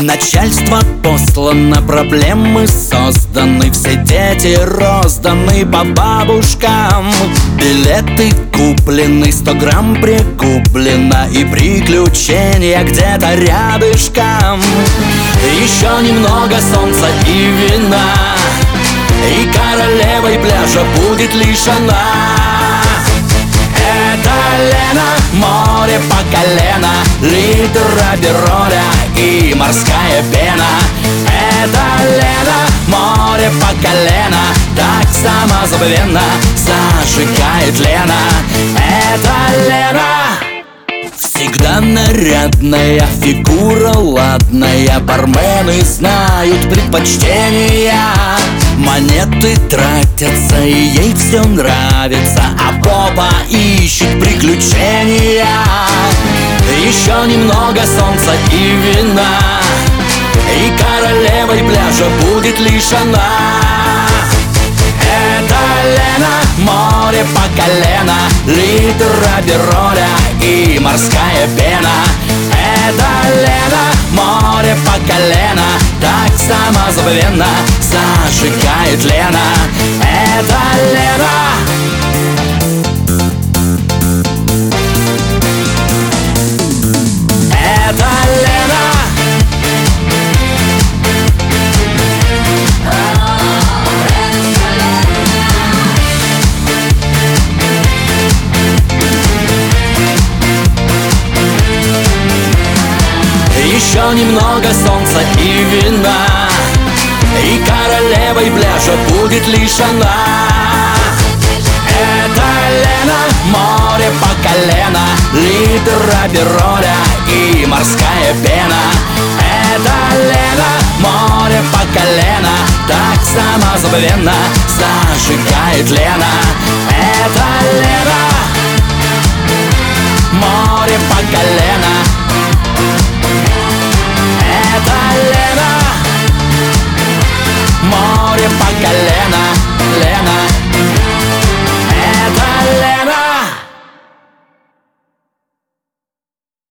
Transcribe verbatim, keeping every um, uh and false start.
Начальство послано, проблемы созданы, все дети розданы по бабушкам. Билеты куплены, сто грамм прикуплено, и приключения где-то рядышком. Еще немного солнца и вина, и королевой пляжа будет лишь она. Это Лена, море по колено, литр апероля и морская пена. Это Лена, море по колено, так самозабвенно зажигает Лена. Это Лена. Всегда нарядная, фигура ладная, бармены знают предпочтения. Монеты тратятся, и ей все нравится, а попа ищет приключения. Еще немного солнца и вина, и королевой пляжа будет лишь она. Это Лена, море по колено, литр апероля и морская пена. Это Лена, море по колено, так самозабвенно зажигает Лена. Это Лена. Это Лена. Еще немного солнца и вина, и королевой пляжа будет лишь она. Это Лена, море по колено, литр апероля и морская пена. Это Лена, море по колено, так самозабвенно зажигает Лена. Это Лена, море по колено,